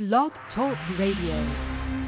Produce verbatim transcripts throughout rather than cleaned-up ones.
Blog Talk Radio.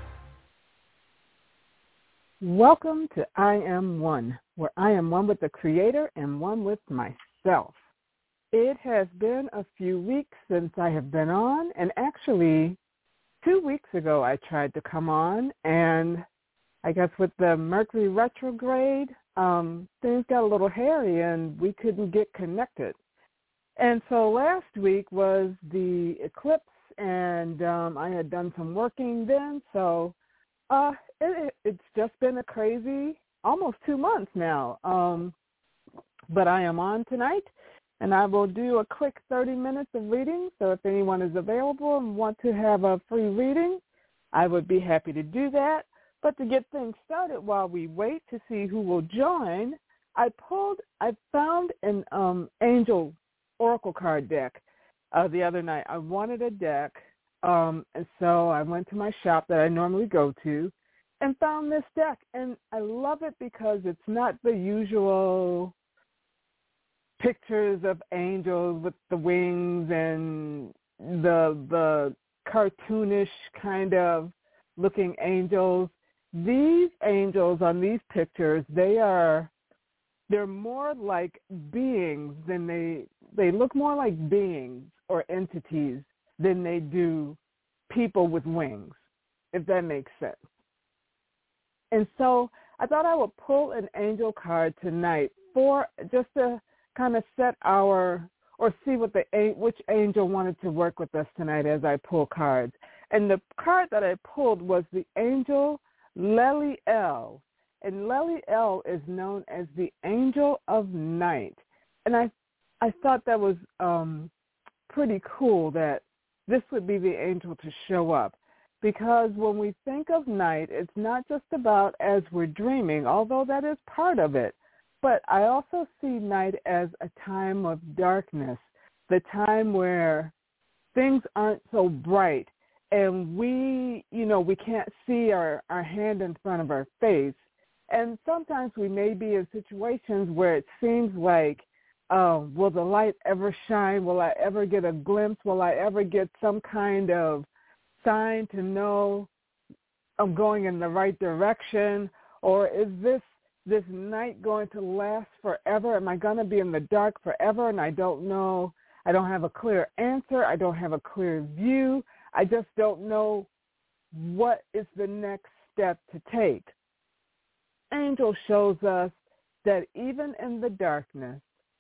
Welcome to I Am One, where I am one with the Creator and one with myself. It has been a few weeks since I have been on, and actually two weeks ago I tried to come on, and I guess with the Mercury retrograde, um, things got a little hairy and we couldn't get connected. And so last week was the eclipse, and um, I had done some working then, so uh, it, it's just been a crazy almost two months now. Um, but I am on tonight, and I will do a quick thirty minutes of reading, so if anyone is available and want to have a free reading, I would be happy to do that. But to get things started while we wait to see who will join, I pulled, I found an um, angel oracle card deck uh, the other night. I wanted a deck, um, and so I went to my shop that I normally go to and found this deck. And I love it because it's not the usual pictures of angels with the wings and the the cartoonish kind of looking angels. These angels on these pictures, they are they're more like beings than they they look more like beings or entities than they do people with wings, if that makes sense. And so I thought I would pull an angel card tonight for just to kind of set our or see what the which angel wanted to work with us tonight as I pull cards. And the card that I pulled was the angel Leliel. And Leliel is known as the angel of night. And I I thought that was um, pretty cool that this would be the angel to show up. Because when we think of night, it's not just about as we're dreaming, although that is part of it. But I also see night as a time of darkness, the time where things aren't so bright and we, you know, we can't see our, our hand in front of our face. And sometimes we may be in situations where it seems like, uh, will the light ever shine? Will I ever get a glimpse? Will I ever get some kind of sign to know I'm going in the right direction? Or is this this night going to last forever? Am I going to be in the dark forever? And I don't know. I don't have a clear answer. I don't have a clear view. I just don't know what is the next step to take. Angel shows us that even in the darkness,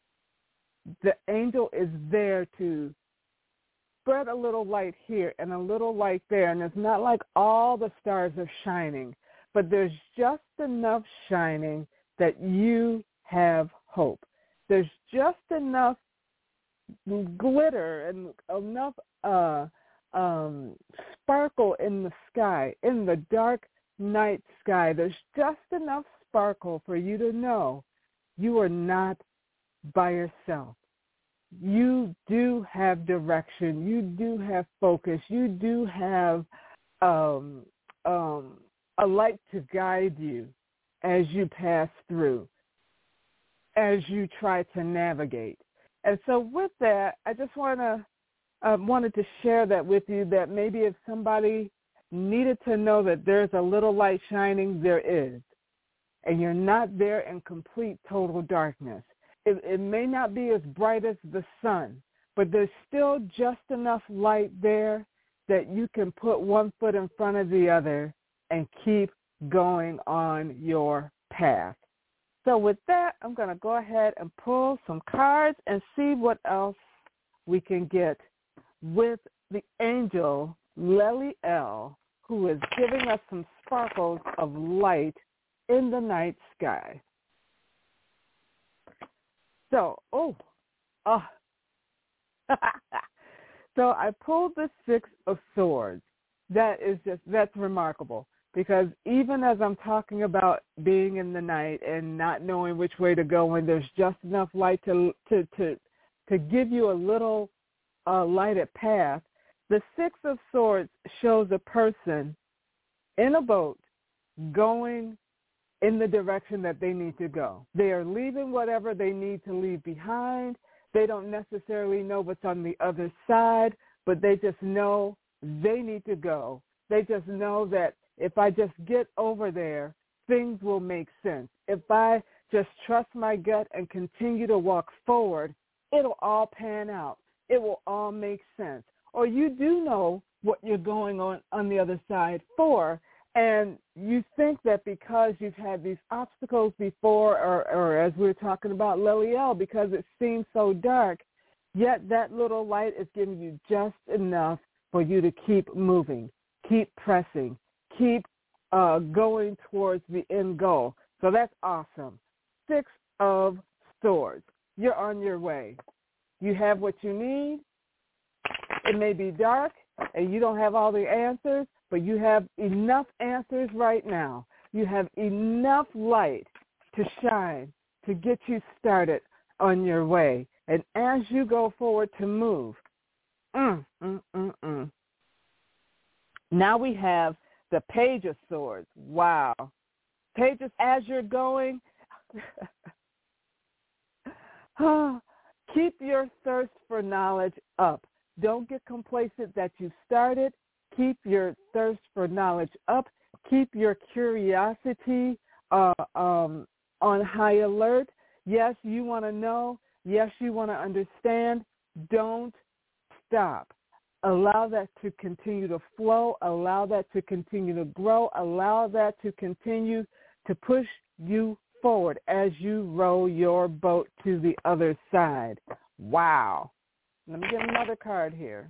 the angel is there to spread a little light here and a little light there. And it's not like all the stars are shining, but there's just enough shining that you have hope. There's just enough glitter and enough uh, um, sparkle in the sky, in the dark night sky. There's just enough sparkle for you to know you are not by yourself. You do have direction. You do have focus. You do have um, um, a light to guide you as you pass through, as you try to navigate. And so with that, I just want to uh, wanted to share that with you, that maybe if somebody needed to know that there's a little light shining, there is. And you're not there in complete, total darkness. It, it may not be as bright as the sun, but there's still just enough light there that you can put one foot in front of the other and keep going on your path. So with that, I'm going to go ahead and pull some cards and see what else we can get with the angel Leliel, who is giving us some sparkles of light in the night sky. So, oh, oh. So I pulled the Six of Swords. That is just, that's remarkable, because even as I'm talking about being in the night and not knowing which way to go, and there's just enough light to to to, to give you a little uh, lighted path, the Six of Swords shows a person in a boat going in the direction that they need to go. They are leaving whatever they need to leave behind. They don't necessarily know what's on the other side, but they just know they need to go. They just know that if I just get over there, things will make sense. If I just trust my gut and continue to walk forward, it'll all pan out. It will all make sense. Or you do know what you're going on on the other side for, and you think that because you've had these obstacles before, or, or as we were talking about Leliel, because it seems so dark, yet that little light is giving you just enough for you to keep moving, keep pressing, keep uh, going towards the end goal. So that's awesome. Six of Swords. You're on your way. You have what you need. It may be dark and you don't have all the answers, but you have enough answers right now. You have enough light to shine to get you started on your way. And as you go forward to move, mm, mm, mm, mm. Now we have the Page of Swords. Wow. Pages, as you're going, keep your thirst for knowledge up. Don't get complacent that you started. Keep your thirst for knowledge up. Keep your curiosity uh, um, on high alert. Yes, you want to know. Yes, you want to understand. Don't stop. Allow that to continue to flow. Allow that to continue to grow. Allow that to continue to push you forward as you row your boat to the other side. Wow. Let me get another card here.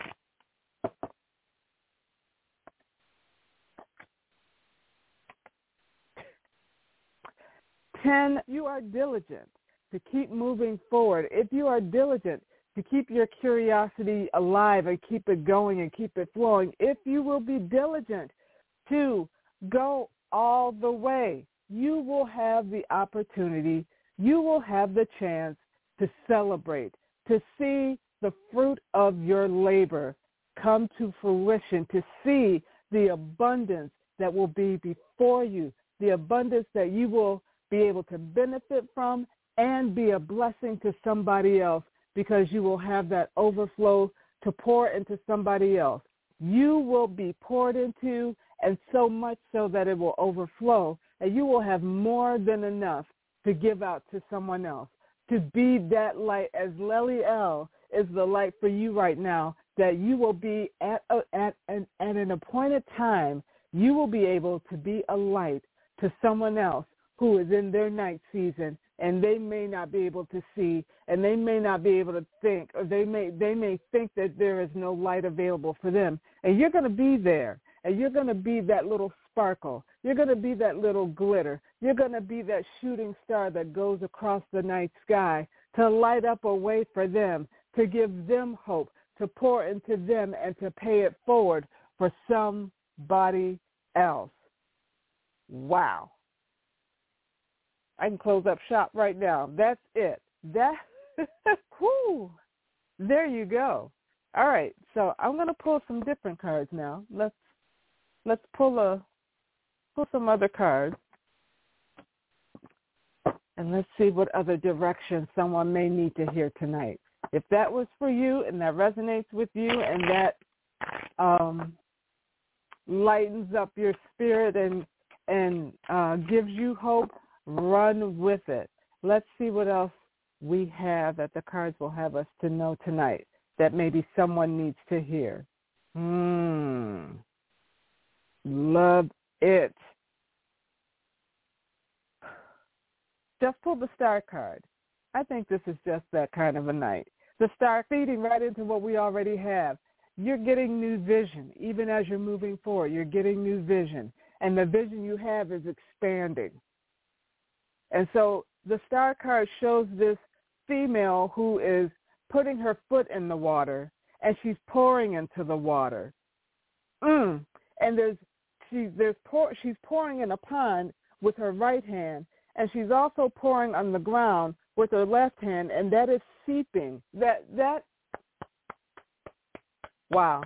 Ten, you are diligent to keep moving forward. If you are diligent to keep your curiosity alive and keep it going and keep it flowing, if you will be diligent to go all the way, you will have the opportunity, you will have the chance to celebrate, to see the fruit of your labor come to fruition, to see the abundance that will be before you, the abundance that you will be able to benefit from and be a blessing to somebody else, because you will have that overflow to pour into somebody else. You will be poured into, and so much so that it will overflow, and you will have more than enough to give out to someone else, to be that light, as Leliel is the light for you right now, that you will be at, a, at, at, at an appointed time, you will be able to be a light to someone else who is in their night season, and they may not be able to see, and they may not be able to think, or they may they may think that there is no light available for them. And you're going to be there, and you're going to be that little sparkle. You're going to be that little glitter. You're going to be that shooting star that goes across the night sky to light up a way for them, to give them hope, to pour into them, and to pay it forward for somebody else. Wow. I can close up shop right now. That's it. That, whoo, there you go. All right, so I'm going to pull some different cards now. Let's let's pull a pull some other cards, and let's see what other direction someone may need to hear tonight. If that was for you and that resonates with you and that um, lightens up your spirit and and uh, gives you hope, run with it. Let's see what else we have that the cards will have us to know tonight that maybe someone needs to hear. Hmm. Love it. Just pull the Star card. I think this is just that kind of a night. The Star feeding right into what we already have. You're getting new vision. Even as you're moving forward, you're getting new vision. And the vision you have is expanding. And so the Star card shows this female who is putting her foot in the water, and she's pouring into the water. Mm. And there's she there's pour, she's pouring in a pond with her right hand, and she's also pouring on the ground with her left hand, and that is seeping. That that wow.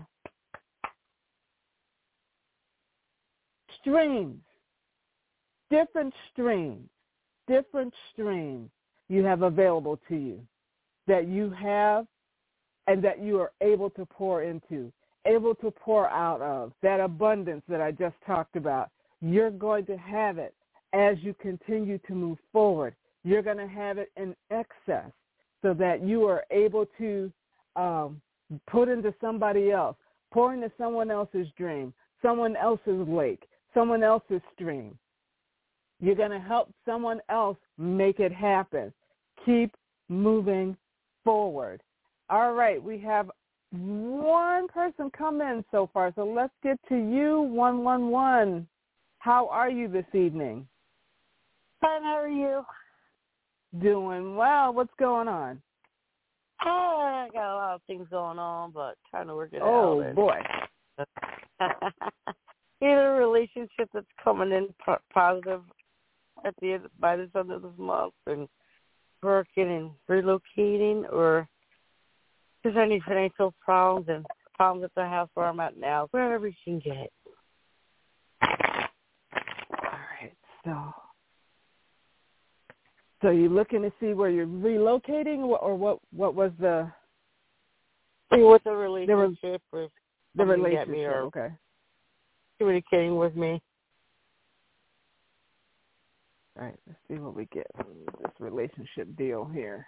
Streams, different streams. Different streams you have available to you that you have and that you are able to pour into. able to pour out of, that abundance that I just talked about, you're going to have it as you continue to move forward. You're going to have it in excess so that you are able to um, put into somebody else, pour into someone else's dream, someone else's lake, someone else's stream. You're going to help someone else make it happen. Keep moving forward. All right, we have one person come in so far, so let's get to you, one one one. How are you this evening? Fine, how are you? Doing well. What's going on? Oh, I got a lot of things going on, but trying to work it oh, out. Oh, boy. Either a relationship that's coming in po- positive at the end, by the end of this month, and working and relocating, or just any financial problems and problems at the house where I'm at now, wherever we can get. All right, so so you're looking to see where you're relocating, or what? What was the? See what the relationship the, was. The relationship, me or okay. Communicating with me. All right, let's see what we get from this relationship deal here.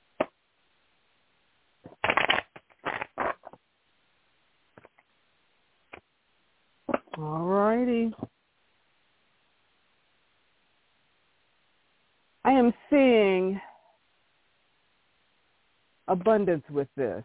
All righty. I am seeing abundance with this.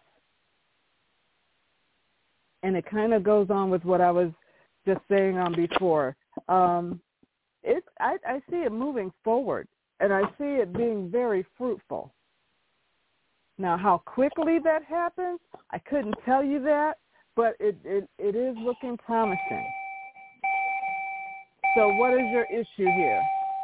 And it kind of goes on with what I was just saying on before. Um, it's, I, I see it moving forward, and I see it being very fruitful. Now, how quickly that happens, I couldn't tell you that, but it, it, it is looking promising. So what is your issue here?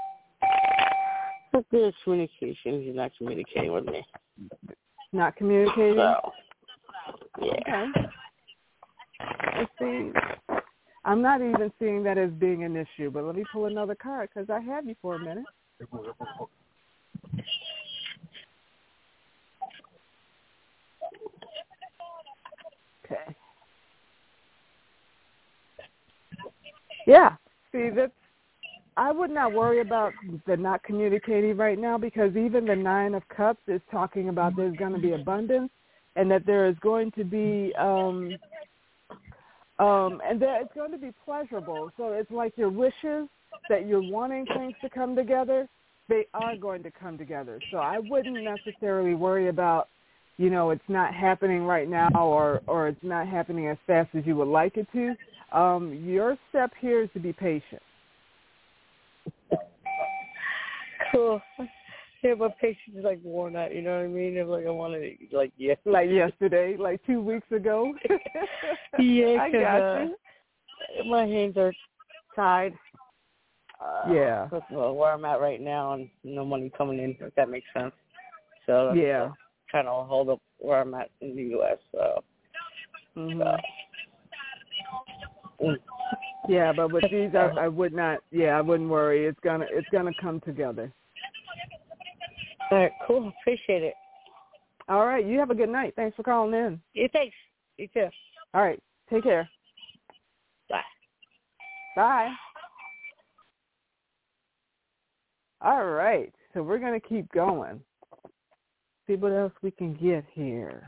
There's communication. He's not communicating with me. Not communicating? So, yeah. Okay. I see. I'm not even seeing that as being an issue, but let me pull another card because I have you for a minute. Okay. Yeah. See, that's, I would not worry about the not communicating right now, because even the Nine of Cups is talking about there's going to be abundance and that there is going to be, um, um, and that it's going to be pleasurable. So it's like your wishes that you're wanting things to come together, they are going to come together. So I wouldn't necessarily worry about, you know, it's not happening right now, or, or it's not happening as fast as you would like it to. Um, your step here is to be patient. Cool. Yeah, my patience is like worn out, you know what I mean? It's like I want to, like, yes. Like yesterday, like two weeks ago. Yeah, I got uh, you. My hands are tied. Uh, yeah. With uh, where I'm at right now, and no money coming in, if that makes sense. So yeah, kind of hold up where I'm at in the U S. So. Mm-hmm. so. Mm. Yeah, but with these, I, I would not. Yeah, I wouldn't worry. It's gonna, it's gonna come together. All right, cool. Appreciate it. All right, you have a good night. Thanks for calling in. Yeah, thanks. You too. All right, take care. Bye. Bye. All right, so we're gonna keep going. See what else we can get here.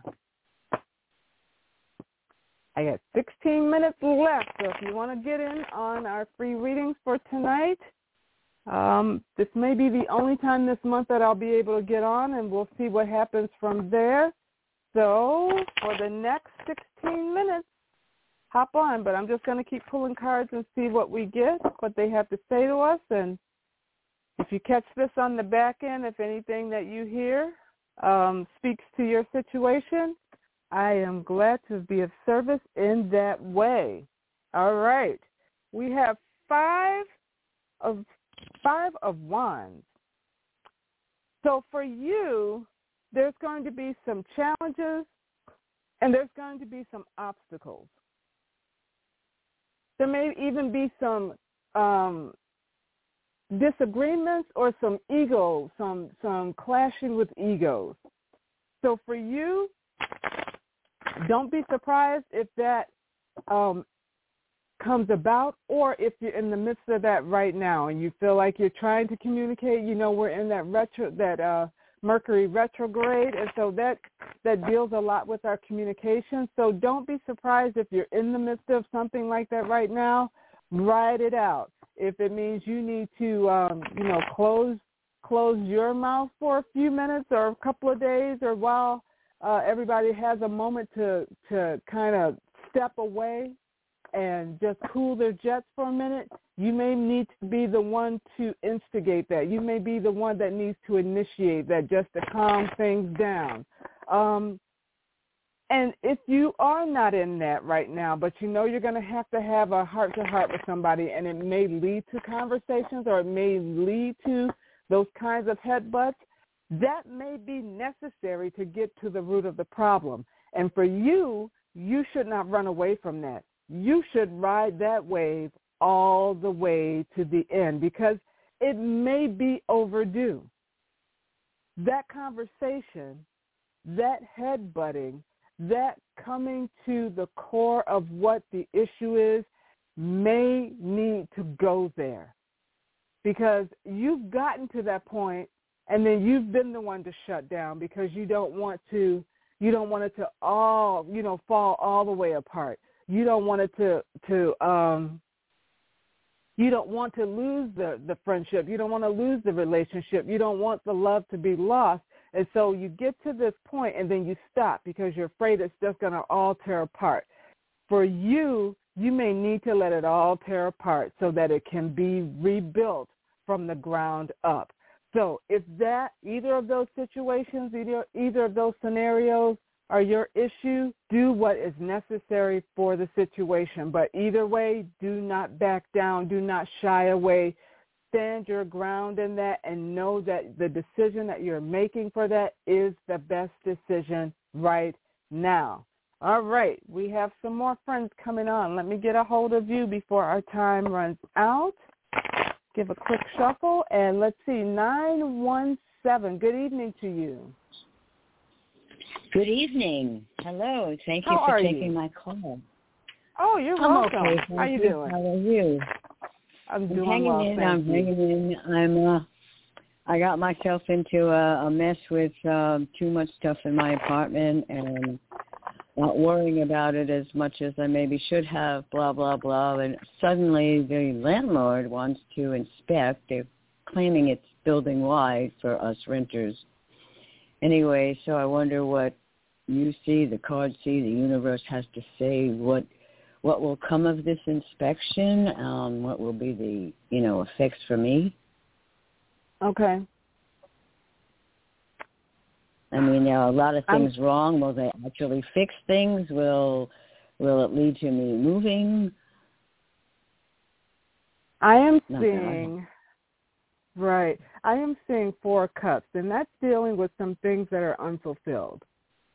I got sixteen minutes left, so if you want to get in on our free readings for tonight, um, this may be the only time this month that I'll be able to get on, and we'll see what happens from there. So for the next sixteen minutes, hop on, but I'm just going to keep pulling cards and see what we get, what they have to say to us, and if you catch this on the back end, if anything that you hear um, speaks to your situation, I am glad to be of service in that way. All right. We have five of five of wands. So for you, there's going to be some challenges and there's going to be some obstacles. There may even be some um, disagreements or some ego, some some clashing with egos. So for you, don't be surprised if that um, comes about, or if you're in the midst of that right now and you feel like you're trying to communicate. You know, we're in that retro, that uh, Mercury retrograde, and so that that deals a lot with our communication. So don't be surprised if you're in the midst of something like that right now. Ride it out. If it means you need to, um, you know, close close your mouth for a few minutes or a couple of days, or while uh, everybody has a moment to to kind of step away and just cool their jets for a minute, you may need to be the one to instigate that. You may be the one that needs to initiate that, just to calm things down. Um, and if you are not in that right now, but you know you're going to have to have a heart-to-heart with somebody, and it may lead to conversations, or it may lead to those kinds of headbutts, that may be necessary to get to the root of the problem. And for you, you should not run away from that. You should ride that wave all the way to the end, because it may be overdue. That conversation, that headbutting, that coming to the core of what the issue is may need to go there, because you've gotten to that point and then you've been the one to shut down because you don't want to, you don't want it to all, you know, fall all the way apart. You don't want it to, to um, you don't want to lose the, the friendship. You don't want to lose the relationship. You don't want the love to be lost. And so you get to this point and then you stop because you're afraid it's just going to all tear apart. For you, you may need to let it all tear apart so that it can be rebuilt from the ground up. So if that, either of those situations, either, either of those scenarios are your issue, do what is necessary for the situation. But either way, do not back down. Do not shy away. Stand your ground in that and know that the decision that you're making for that is the best decision right now. All right, we have some more friends coming on. Let me get a hold of you before our time runs out. Give a quick shuffle, and let's see, nine one seven. Good evening to you. Good evening. Hello. Thank you How for are taking you? my call. Oh, you're I'm welcome. okay. How are you you. doing? How are you? I'm, I'm doing hanging well, in. thank I'm you. hanging in. I'm. Uh, I got myself into a, a mess with um, too much stuff in my apartment and not worrying about it as much as I maybe should have. Blah blah blah. And suddenly the landlord wants to inspect. They're claiming it's building wide for us renters. Anyway, so I wonder what you see, the cards see, the universe has to say, what what will come of this inspection, um, what will be the, you know, effects for me. Okay. I mean, there are a lot of things I'm, wrong. Will they actually fix things? Will will it lead to me moving? I am Not seeing, right, I am seeing four cups, and that's dealing with some things that are unfulfilled.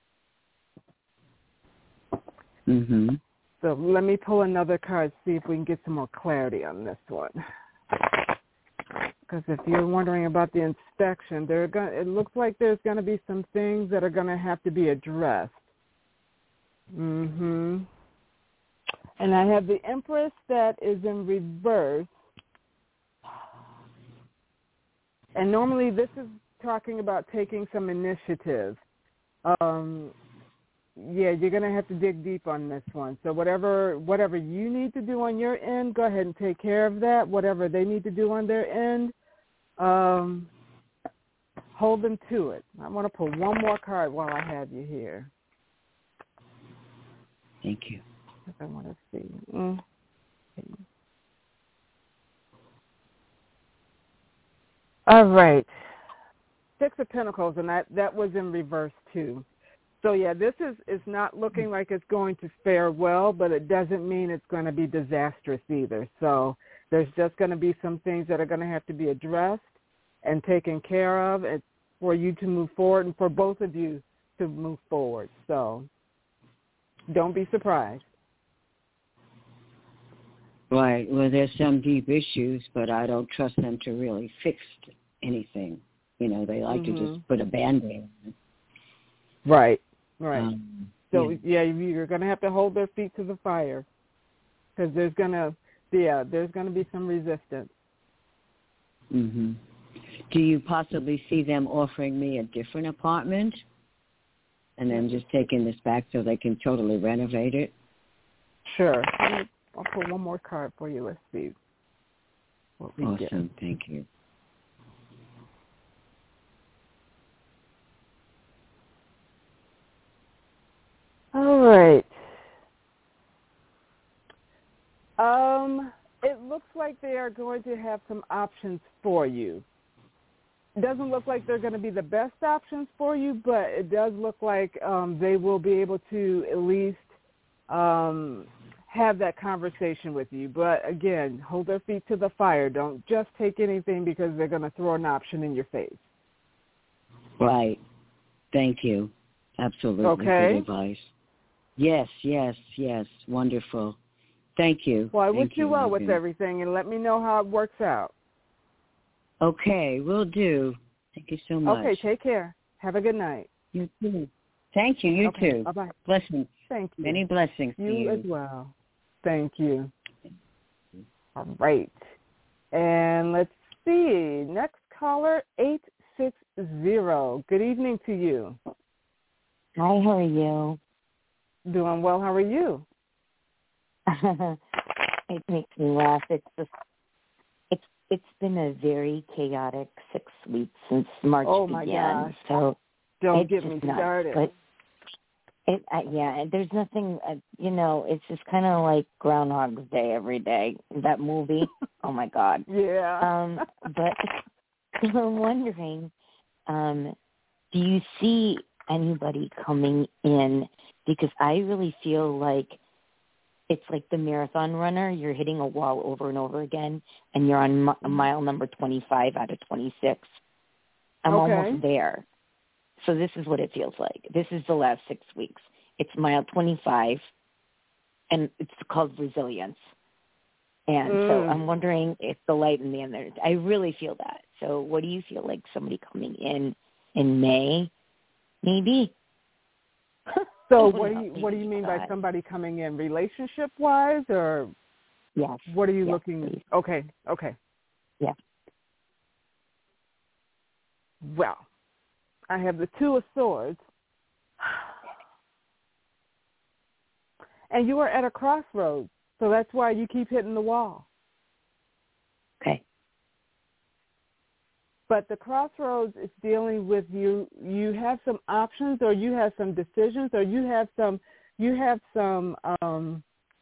Mm-hmm. So let me pull another card, see if we can get some more clarity on this one. Because if you're wondering about the inspection, there are going it looks like there's going to be some things that are going to have to be addressed. Mm-hmm. And I have the Empress that is in reverse. And normally this is talking about taking some initiative. Um, yeah, you're going to have to dig deep on this one. So whatever whatever you need to do on your end, go ahead and take care of that. Whatever they need to do on their end, um, hold them to it. I want to pull one more card while I have you here. Thank you. I want to see. Mm. All right. Six of Pentacles, and that, that was in reverse too. So, yeah, this is, is not looking like it's going to fare well, but it doesn't mean it's going to be disastrous either. So there's just going to be some things that are going to have to be addressed and taken care of and for you to move forward and for both of you to move forward. So don't be surprised. Right. Well, there's some deep issues, but I don't trust them to really fix anything. You know, they like mm-hmm. to just put a Band-Aid on it. Right, right. Um, So, yeah, yeah you're going to have to hold their feet to the fire because there's going to, yeah, there's going to be some resistance. Mhm. Do you possibly see them offering me a different apartment and then just taking this back so they can totally renovate it? Sure. I'll pull one more card for you. Let's see what we get. Awesome. Thank you. All right. Um, it looks like they are going to have some options for you. It doesn't look like they're going to be the best options for you, but it does look like um, they will be able to at least um, have that conversation with you. But, again, hold their feet to the fire. Don't just take anything because they're going to throw an option in your face. Right. Thank you. Absolutely. Okay. Good advice. Yes, yes, yes. Wonderful. Thank you. Well, I Thank wish you well with Megan. everything, and let me know how it works out. Okay, will do. Thank you so much. Okay, take care. Have a good night. You too. Thank you. You okay, too. Bye-bye. Blessings. Thank you. Many blessings you to you. as well. Thank you. All right. And let's see. Next caller, eight six zero. Good evening to you. Hi, how are you? Doing well. How are you? It makes me laugh. It's just, it's it's been a very chaotic six weeks since March oh my began. Gosh. So don't it's get just me nuts. started. But it, uh, yeah, there's nothing. Uh, you know, it's just kind of like Groundhog's Day every day. That movie. Oh my God. Yeah. Um, but so I'm wondering, um, do you see anybody coming in? Because I really feel like it's like the marathon runner. You're hitting a wall over and over again, and you're on mi- mile number twenty-five out of twenty-six. I'm okay. almost there. So this is what it feels like. This is the last six weeks. It's mile twenty-five, and it's called resilience. And mm. so I'm wondering if the light in the end there, I really feel that. So what do you feel like somebody coming in in May, maybe? So what do you what do you mean by somebody coming in, relationship wise, or yes? What are you yes, looking? Please. Okay, okay. Yeah. Well, I have the Two of Swords, and you are at a crossroads, so that's why you keep hitting the wall. Okay. But the crossroads is dealing with you. You have some options, or you have some decisions, or you have some. You have some. Um,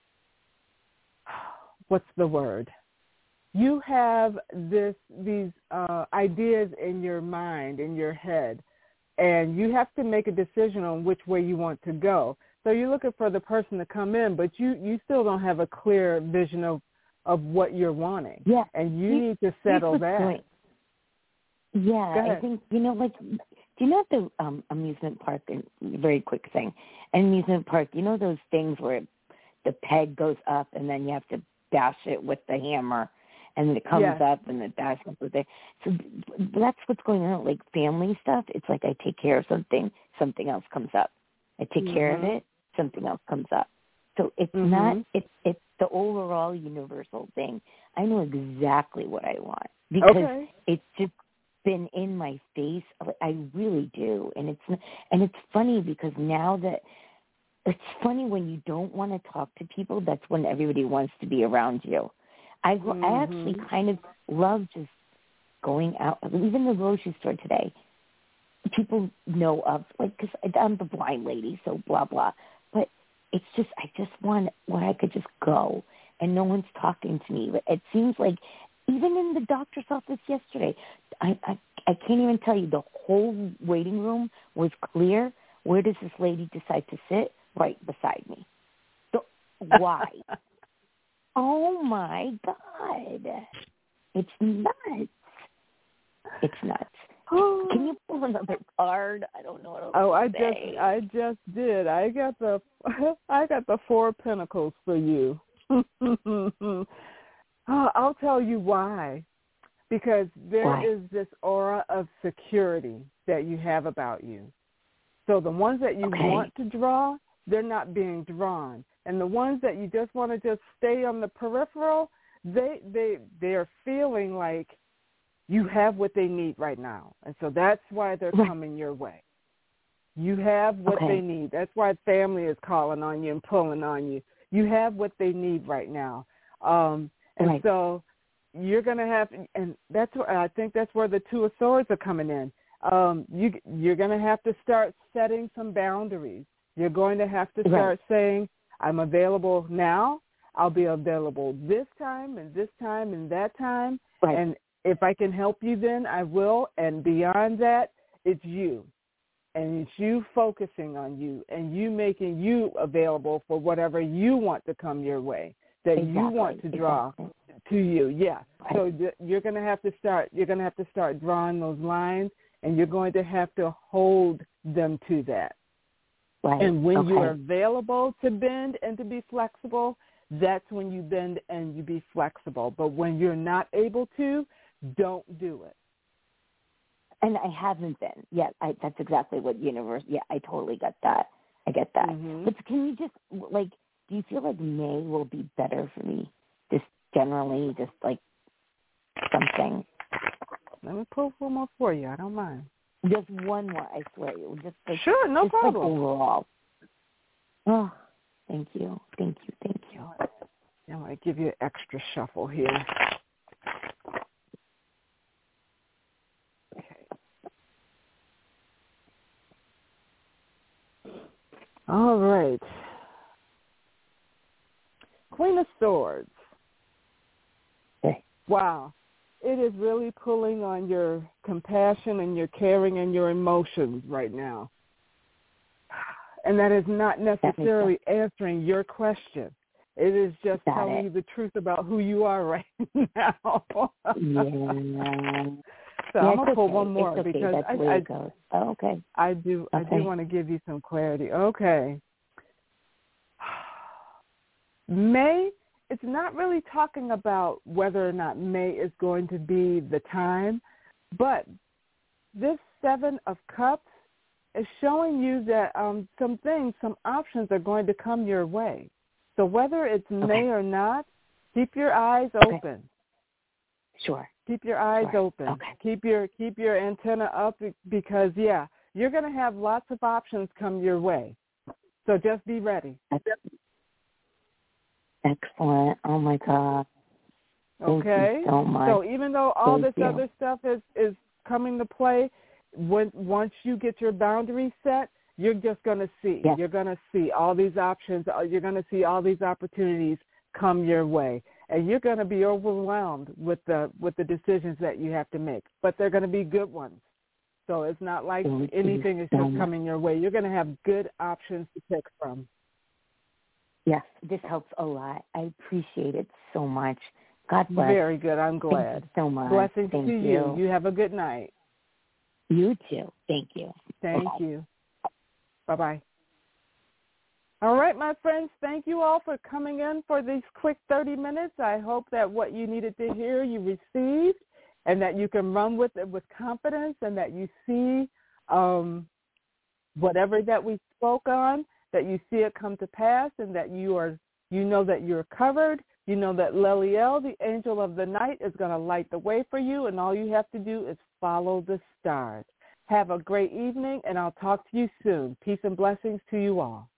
what's the word? You have this these uh, ideas in your mind, in your head, and you have to make a decision on which way you want to go. So you're looking for the person to come in, but you, you still don't have a clear vision of, of what you're wanting. Yeah. And you Here's, need to settle that. Point. Yeah, I think, you know, like, do you know at the um, amusement park, very quick thing, an amusement park, you know those things where the peg goes up and then you have to bash it with the hammer and then it comes yes. up and it bashes with it. So that's what's going on, like family stuff. It's like I take care of something, something else comes up. I take mm-hmm. care of it, something else comes up. So it's mm-hmm. not, it's, it's the overall universal thing. I know exactly what I want because okay. it's just been in my face. I really do. And it's, and it's funny because now that, it's funny when you don't want to talk to people, that's when everybody wants to be around you. I, mm-hmm. I actually kind of love just going out, even the grocery store today. People know of, like, because I'm the blind lady, so blah, blah. But it's just, I just want where I could just go and no one's talking to me. But it seems like even in the doctor's office yesterday, I, I, I can't even tell you, the whole waiting room was clear. Where does this lady decide to sit? Right beside me. So why? Oh, my God. It's nuts. It's nuts. Can you pull another card? I don't know what else Oh, to I say. just I just did. I got the I got the Four of Pentacles for you. oh, I'll tell you why. Because there why? is this aura of security that you have about you. So the ones that you okay. want to draw they're not being drawn. And the ones that you just want to just stay on the peripheral, they they they're feeling like you have what they need right now. And so that's why they're Right. coming your way. You have what Okay. they need. That's why family is calling on you and pulling on you. You have what they need right now. Um, and Right. so you're going to have, and that's where I think that's where the Two of Swords are coming in. Um, you, you're going to have to start setting some boundaries. You're going to have to start Right. saying, I'm available now. I'll be available this time and this time and that time. Right. And if I can help you, then I will. And beyond that, it's you. And it's you focusing on you and you making you available for whatever you want to come your way, that Exactly. you want to draw Exactly. to you. Yeah. Right. So th- you're going to have to start, you're going to have to start drawing those lines, and you're going to have to hold them to that. Right. And when okay. you are available to bend and to be flexible, that's when you bend and you be flexible. But when you're not able to, don't do it. And I haven't been. Yeah, I, that's exactly what universe. Yeah, I totally get that. I get that. Mm-hmm. But can you just, like, do you feel like May will be better for me? Just generally, just like something. Let me pull one more for you. I don't mind. Just one more, I swear you. Just like, Sure, no just problem. Like overall. Oh, thank you. Thank you. Thank you. I'm going to give you an extra shuffle here. All right. Queen of Swords. Okay. Wow. It is really pulling on your compassion and your caring and your emotions right now. And that is not necessarily answering your question. It is just Got telling it. you the truth about who you are right now. Yeah. So yeah, I'm gonna pull okay. one more it's okay. because That's I, the way I, it goes. Oh, okay. I do I Okay. do want to give you some clarity. Okay. May, it's not really talking about whether or not May is going to be the time, but this Seven of Cups is showing you that um, some things, some options are going to come your way. So whether it's Okay. May or not, keep your eyes Okay. open. Sure. Keep your eyes Sure. open. Okay. Keep your keep your antenna up because, yeah, you're going to have lots of options come your way. So just be ready. Excellent. Oh, my God. Thank Okay? you so much. So even though all Thank this you. other stuff is, is coming to play, when once you get your boundaries set, you're just going to see. Yes. You're going to see all these options. You're going to see all these opportunities come your way. And you're going to be overwhelmed with the with the decisions that you have to make. But they're going to be good ones. So it's not like Thank you anything is so just much. coming your way. You're going to have good options to pick from. Yes, this helps a lot. I appreciate it so much. God bless. Very good. I'm glad. Thank you so much. Blessings Thank to you. you. You have a good night. You too. Thank you. Thank Bye-bye. you. Bye-bye. All right, my friends, thank you all for coming in for these quick thirty minutes. I hope that what you needed to hear you received and that you can run with it with confidence and that you see um, whatever that we spoke on, that you see it come to pass and that you are, you know that you're covered. You know that Leliel, the angel of the night, is going to light the way for you, and all you have to do is follow the stars. Have a great evening, and I'll talk to you soon. Peace and blessings to you all.